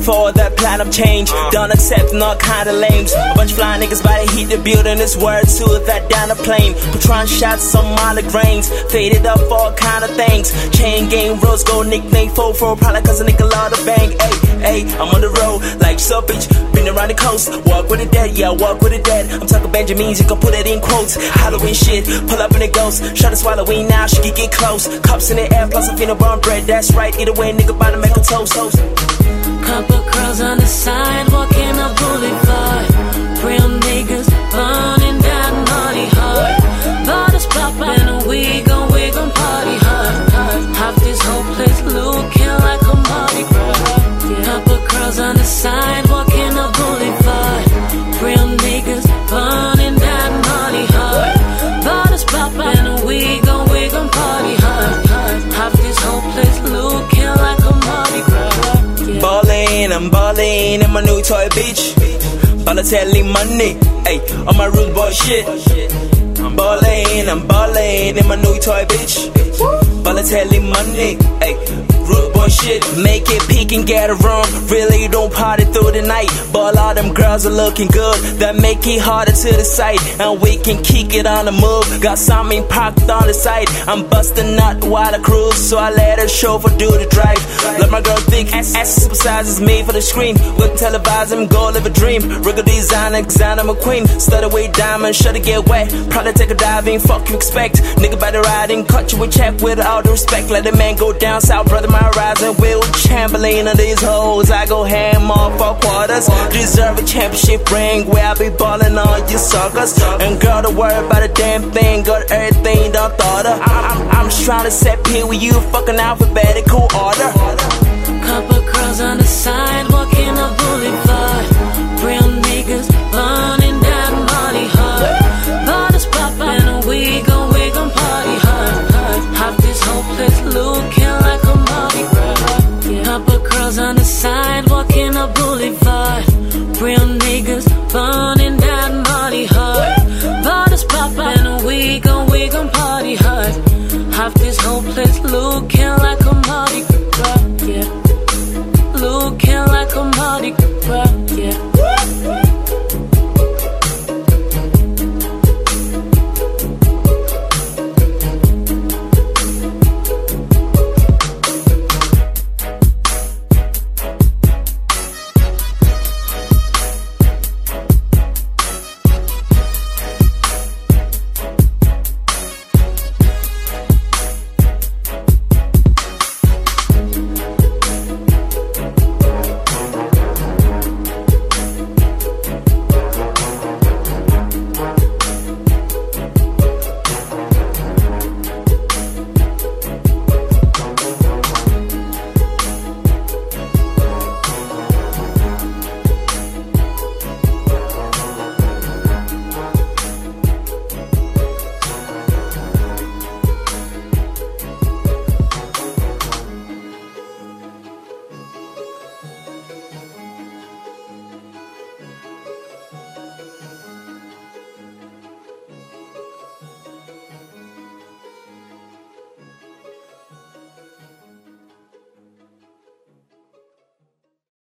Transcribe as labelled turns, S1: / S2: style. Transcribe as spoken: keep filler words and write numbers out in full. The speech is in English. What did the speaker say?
S1: for that platinum change. Don't accept no kind of lames. A bunch of fly niggas about to heat the building. This word to that down the plane. Patron shots, some molly grains. Faded up for all kind of things. Chain game, rose gold, nickname, four four. Probably cause a nigga love to bang. Ayy, ayy, I'm on the road like so bitch. Been around the coast, walk with the dead, yeah, walk with the dead. I'm talking Benjamins, you can put it in quotes. Halloween shit, pull up in the ghost. Try to swallow weed now, she can get close. Cups in the air, plus I'm finna burn bread. That's right, either way, nigga bout to make a toast.
S2: Couple girls on the sidewalk in a boulevard. Real niggas burning that money hard. Bottles poppin' and we gon' we gon' party hard, hard. Half this whole place looking like a Mardi Gras. Yeah. Couple girls on the sidewalk in a boulevard. Real niggas burning that money hard. Bottles poppin' and we gon' we gon' party hard, hard. Half this whole place looking like a Mardi Gras. Yeah.
S1: Ballin', I'm ballin' in my new toy bitch. Balotelli money, ayy, on my rude boy shit. I'm ballin', I'm ballin' in my new toy bitch. Balotelli money, ayy. Rude boy shit, make it peak and get a room. Really don't party through the night, but all them girls are looking good. That make it harder to the sight, and we can kick it on the move. Got something parked on the side. I'm busting out while I cruise, so I let her chauffeur do the drive. Let my girl think ass supersizes me for the screen. We'll televise them, go live a dream. Riggle design, Alexander McQueen. Stutter way diamond, shut it get wet. Probably take a dive in, fuck you expect. Nigga by the riding, cut you a check with all the respect. Let the man go down south, brother. My rising Will Chamberlain of these hoes. I go ham off for quarters. Deserve a championship ring where I be ballin' on you suckers. And girl, don't worry about a damn thing. Got everything done thought of. I'm, I'm just trying to set P with you, fucking alphabetical order.
S2: Couple girls on the sidewalk in a boulevard. Real niggas burning that money hard. Bottles poppin' and we gon' we gon' party hard, hard. Half this whole place looking like a Mardi Gras. Yeah. Couple girls on the sidewalk in a boulevard. Real niggas burning that money hard. Bottles poppin' and we gon' we gon' party hard. Half this whole place looking like a Mardi Gras. Yeah. Looking like a Mardi Gras.